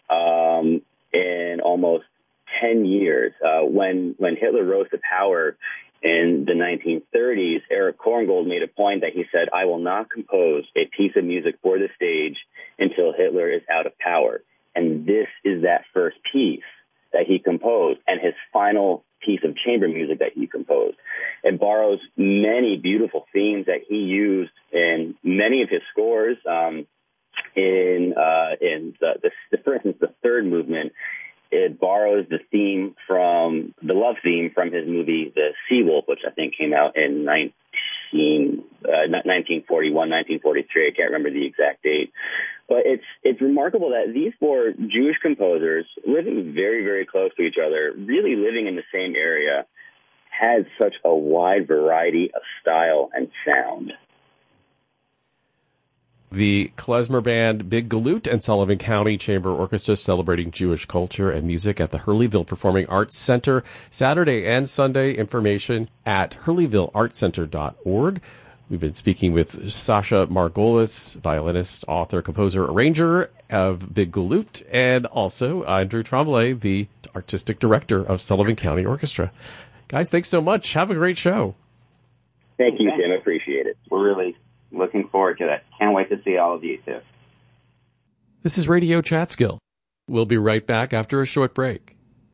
in almost 10 years. When Hitler rose to power in the 1930s, Erich Korngold made a point that he said, I will not compose a piece of music for the stage until Hitler is out of power. And this is that first piece that he composed and his final piece of chamber music that he composed. It borrows many beautiful themes that he used in many of his scores. For instance, the third movement, it borrows the theme from the love theme from his movie The Seawolf, which I think came out in 1941, 1943. I can't remember the exact date. But it's remarkable that these four Jewish composers, living very, very close to each other, really living in the same area, had such a wide variety of style and sound. The klezmer band Big Galut and Sullivan County Chamber Orchestra celebrating Jewish culture and music at the Hurleyville Performing Arts Center Saturday and Sunday. Information at hurleyvilleartcenter.org. We've been speaking with Sasha Margolis, violinist, author, composer, arranger of Big Galut, and also Andrew Tremblay, the artistic director of Sullivan County Orchestra. Guys, thanks so much. Have a great show. Thank you, Tim. Appreciate it. We're really looking forward to that. Can't wait to see all of you, too. This is Radio Chatskill. We'll be right back after a short break.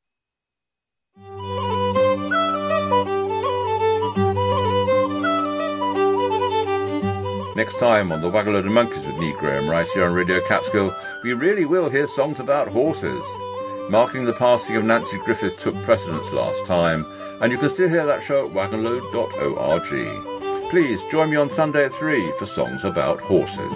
Next time on the Waggle-Load of Monkeys with Neil Graham Rice here on Radio Catskill, we really will hear songs about horses. Marking the passing of Nancy Griffith took precedence last time, and you can still hear that show at waggonload.org. Please join me on Sunday at 3 for songs about horses.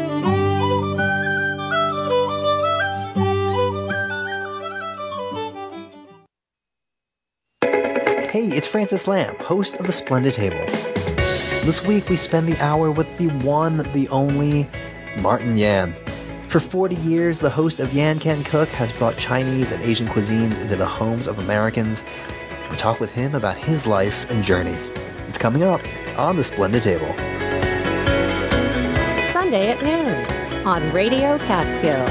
Hey, it's Francis Lamb, host of The Splendid Table. This week we spend the hour with the one, the only, Martin Yan. For 40 years, the host of Yan Can Cook has brought Chinese and Asian cuisines into the homes of Americans. We talk with him about his life and journey. It's coming up on The Splendid Table. Sunday at noon on Radio Catskill.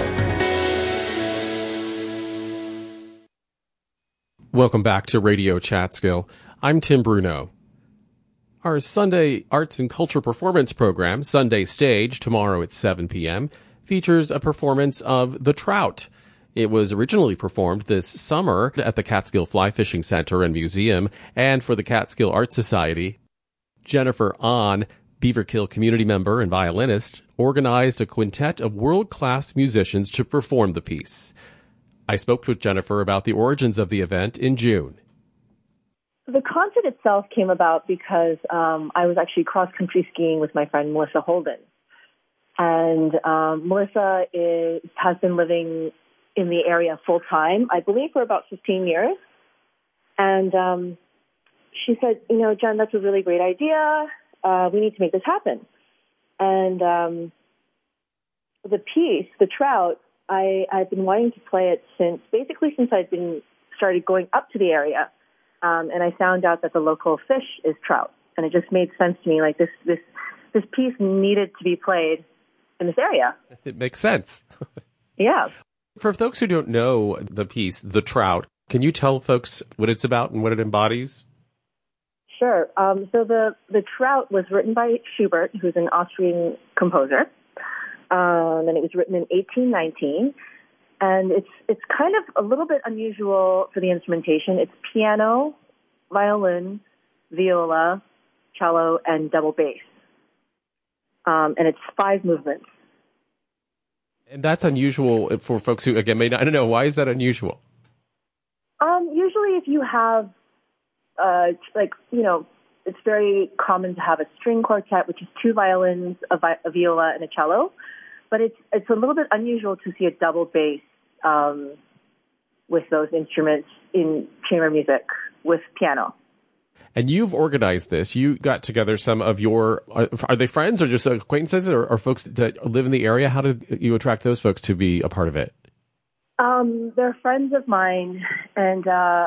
Welcome back to Radio Chatskill. I'm Tim Bruno. Our Sunday Arts and Culture Performance program, Sunday Stage, tomorrow at 7 p.m., features a performance of The Trout. It was originally performed this summer at the Catskill Fly Fishing Center and Museum and for the Catskill Art Society. Jennifer Ahn, Beaverkill community member and violinist, organized a quintet of world-class musicians to perform the piece. I spoke with Jennifer about the origins of the event in June. The concert itself came about because I was actually cross-country skiing with my friend Melissa Holden. And Melissa has been living in the area full-time, I believe for about 15 years. And she said, Jen, that's a really great idea. We need to make this happen. And the piece, The Trout, I've been wanting to play it since I've started going up to the area. And I found out that the local fish is trout. And it just made sense to me, like this piece needed to be played in this area. It makes sense. Yeah. For folks who don't know the piece, The Trout, can you tell folks what it's about and what it embodies? Sure. So the Trout was written by Schubert, who's an Austrian composer. And it was written in 1819. And it's kind of a little bit unusual for the instrumentation. It's piano, violin, viola, cello, and double bass. And it's 5 movements. And that's unusual for folks who, again, may not, I don't know, why is that unusual? Usually if you have, it's very common to have a string quartet, which is 2 violins, a viola, and a cello. But it's a little bit unusual to see a double bass with those instruments in chamber music with piano. And you've organized this. You got together some of your, are they friends or just acquaintances or folks that live in the area? How did you attract those folks to be a part of it? They're friends of mine, and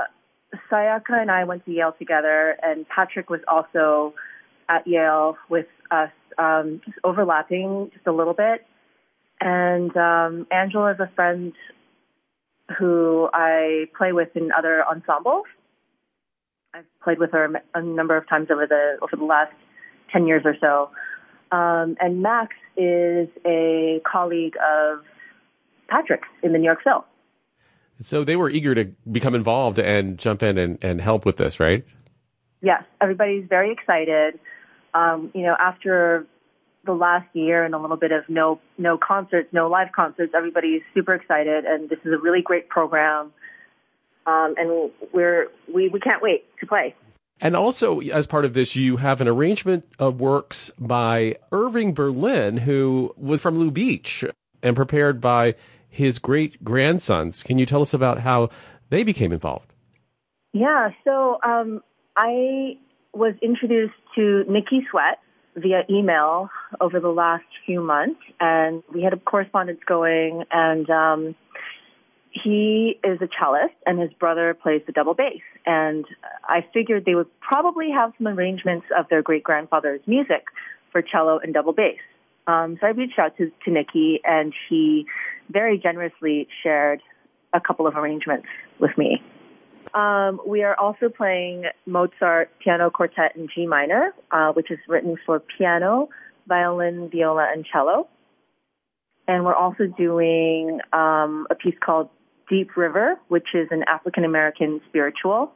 Sayaka and I went to Yale together, and Patrick was also at Yale with us, just overlapping just a little bit. And Angela is a friend who I play with in other ensembles. I've played with her a number of times over the last 10 years or so. And Max is a colleague of Patrick's in the New York Phil. So they were eager to become involved and jump in and help with this, right? Yes, everybody's very excited. After the last year and a little bit of no concerts, no live concerts, everybody's super excited, and this is a really great program. And we can't wait to play. And also, as part of this, you have an arrangement of works by Irving Berlin, who was from Lou Beach and prepared by his great-grandsons. Can you tell us about how they became involved? Yeah, so I was introduced to Nikki Sweat via email over the last few months, and we had a correspondence going, and he is a cellist, and his brother plays the double bass. And I figured they would probably have some arrangements of their great-grandfather's music for cello and double bass. So I reached out to Nikki, and he very generously shared a couple of arrangements with me. We are also playing Mozart Piano Quartet in G minor, which is written for piano, violin, viola, and cello. And we're also doing a piece called Deep River, which is an African-American spiritual,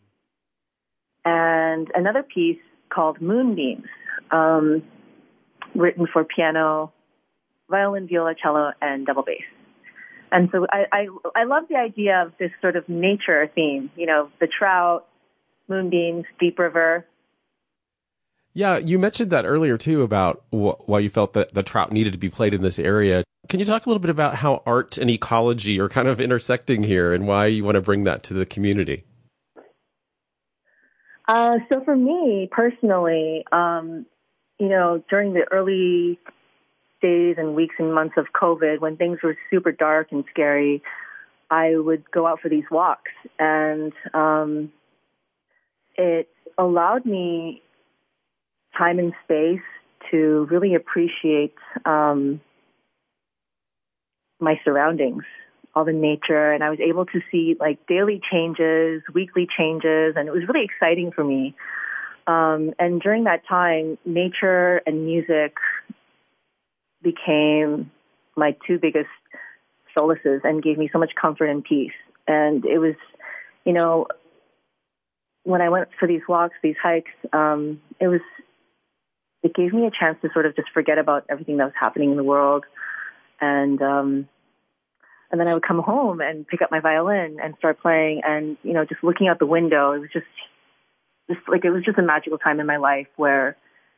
and another piece called Moonbeams, written for piano, violin, viola, cello, and double bass. And so I love the idea of this sort of nature theme, the trout, moonbeams, Deep River. Yeah, you mentioned that earlier, too, about why you felt that the trout needed to be played in this area. Can you talk a little bit about how art and ecology are kind of intersecting here and why you want to bring that to the community? So for me, personally, during the early days and weeks and months of COVID, when things were super dark and scary, I would go out for these walks. And it allowed me time and space to really appreciate my surroundings, all the nature, and I was able to see daily changes, weekly changes, and it was really exciting for me. And during that time, nature and music became my two biggest solaces and gave me so much comfort and peace. And it was, when I went for these walks, these hikes, it gave me a chance to sort of just forget about everything that was happening in the world. And then I would come home and pick up my violin and start playing, and, just looking out the window, it was just a magical time in my life where,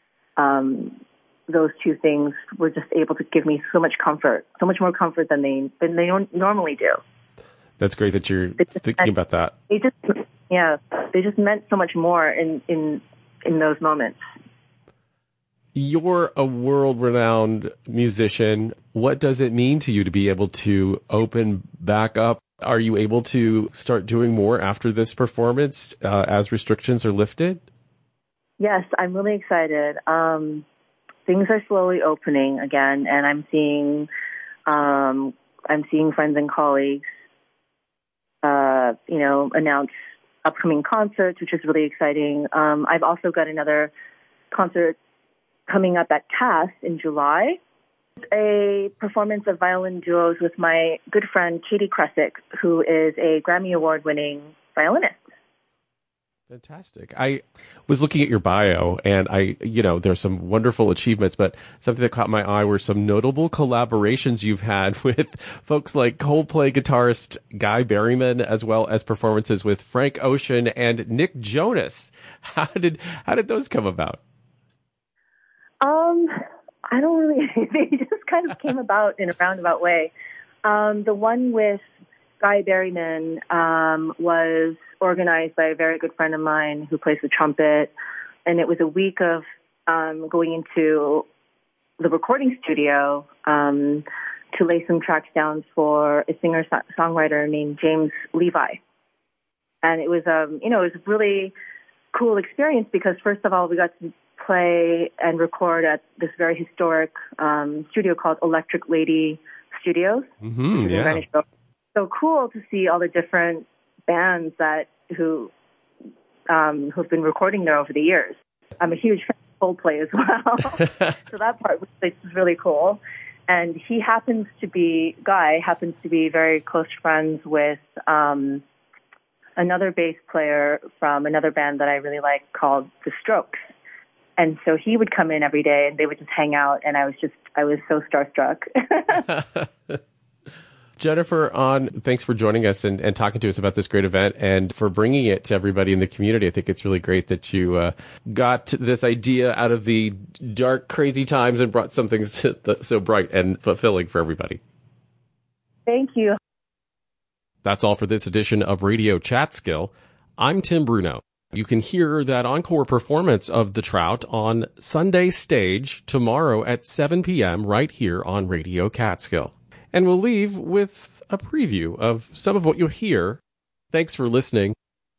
those two things were just able to give me so much comfort, so much more comfort than they normally do. That's great that you're thinking about that. They just meant so much more in those moments. You're a world-renowned musician. What does it mean to you to be able to open back up? Are you able to start doing more after this performance as restrictions are lifted? Yes, I'm really excited. Things are slowly opening again, and I'm seeing friends and colleagues, announce upcoming concerts, which is really exciting. I've also got another concert coming up at Cass in July, a performance of violin duos with my good friend Katie Kresick, who is a Grammy Award-winning violinist. Fantastic. I was looking at your bio, and there's some wonderful achievements, but something that caught my eye were some notable collaborations you've had with folks like Coldplay guitarist Guy Berryman, as well as performances with Frank Ocean and Nick Jonas. How did those come about? I don't really, they just kind of came about in a roundabout way. The one with Guy Berryman was organized by a very good friend of mine who plays the trumpet, and it was a week of going into the recording studio to lay some tracks down for a singer-songwriter named James Levi. And it was, it was a really cool experience because, first of all, we got to play and record at this very historic studio called Electric Lady Studios. Mm-hmm, yeah. So cool to see all the different bands who've been recording there over the years. I'm a huge fan of Coldplay as well, so that part was really cool. And Guy happens to be very close friends with another bass player from another band that I really like called The Strokes. And so he would come in every day and they would just hang out, and I was so starstruck. Jennifer, thanks for joining us and talking to us about this great event and for bringing it to everybody in the community. I think it's really great that you got this idea out of the dark, crazy times and brought something so bright and fulfilling for everybody. Thank you. That's all for this edition of Radio Chatskill. I'm Tim Bruno. You can hear that encore performance of The Trout on Sunday Stage tomorrow at 7 p.m. right here on Radio Catskill. And we'll leave with a preview of some of what you'll hear. Thanks for listening.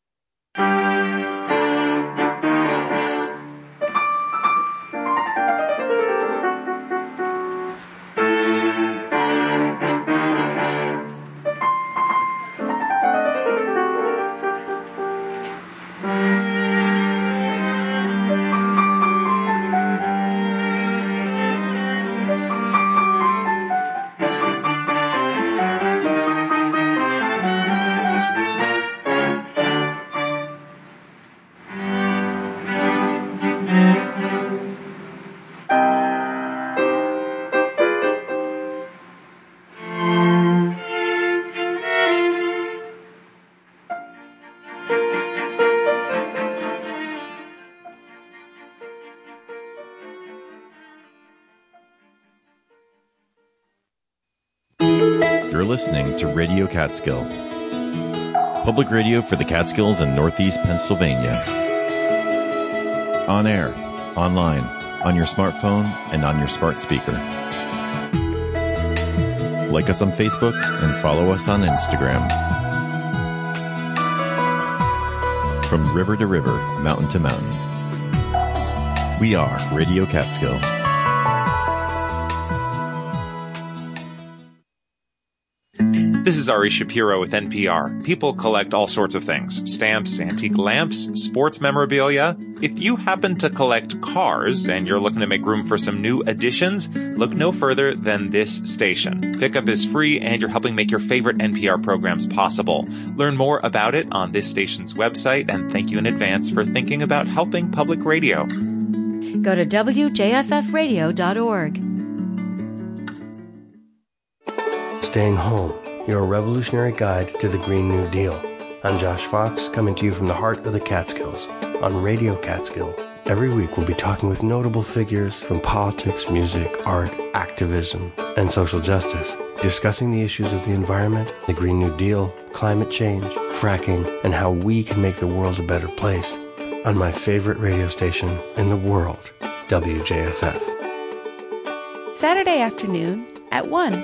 You're listening to Radio Catskill, public radio for the Catskills and Northeast Pennsylvania. On air, online, on your smartphone, and on your smart speaker. Like us on Facebook and follow us on Instagram. From river to river, mountain to mountain, we are Radio Catskill. This is Ari Shapiro with NPR. People collect all sorts of things. Stamps, antique lamps, sports memorabilia. If you happen to collect cars and you're looking to make room for some new additions, look no further than this station. Pickup is free and you're helping make your favorite NPR programs possible. Learn more about it on this station's website, and thank you in advance for thinking about helping public radio. Go to WJFFradio.org. Staying home. Your revolutionary guide to the Green New Deal. I'm Josh Fox, coming to you from the heart of the Catskills on Radio Catskill. Every week we'll be talking with notable figures from politics, music, art, activism, and social justice, discussing the issues of the environment, the Green New Deal, climate change, fracking, and how we can make the world a better place on my favorite radio station in the world, WJFF. Saturday afternoon at 1.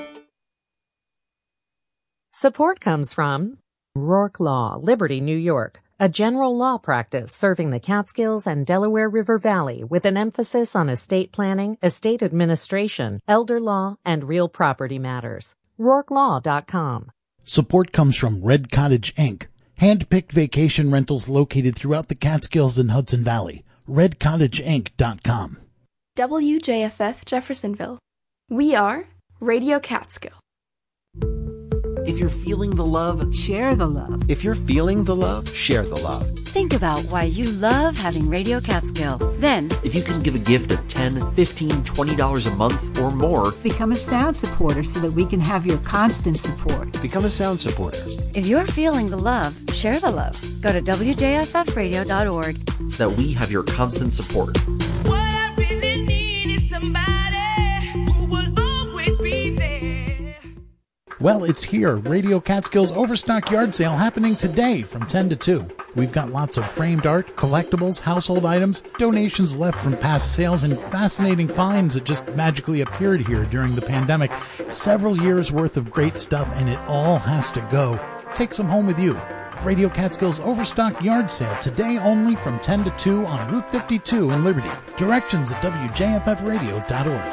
Support comes from Rourke Law, Liberty, New York, a general law practice serving the Catskills and Delaware River Valley with an emphasis on estate planning, estate administration, elder law, and real property matters. RourkeLaw.com. Support comes from Red Cottage, Inc., hand-picked vacation rentals located throughout the Catskills and Hudson Valley. RedCottageInc.com. WJFF Jeffersonville. We are Radio Catskill. If you're feeling the love, share the love. If you're feeling the love, share the love. Think about why you love having Radio Catskill. Then, if you can give a gift of $10, $15, $20 a month or more, become a sound supporter so that we can have your constant support. Become a sound supporter. If you're feeling the love, share the love. Go to WJFFradio.org so that we have your constant support. What I really need is somebody who will always be there. Well, it's here. Radio Catskill's Overstock Yard Sale happening today from 10 to 2. We've got lots of framed art, collectibles, household items, donations left from past sales, and fascinating finds that just magically appeared here during the pandemic. Several years worth of great stuff, and it all has to go. Take some home with you. Radio Catskills Overstock Yard Sale today only from 10 to 2 on Route 52 in Liberty. Directions at WJFFradio.org.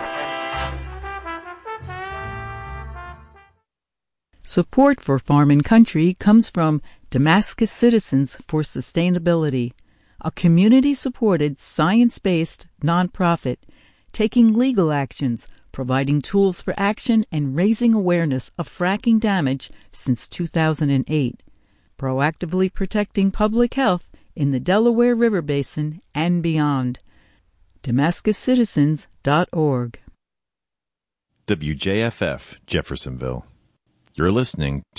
Support for Farm and Country comes from Damascus Citizens for Sustainability, a community-supported, science-based nonprofit taking legal actions, providing tools for action, and raising awareness of fracking damage since 2008, proactively protecting public health in the Delaware River Basin and beyond. DamascusCitizens.org. WJFF, Jeffersonville. You're listening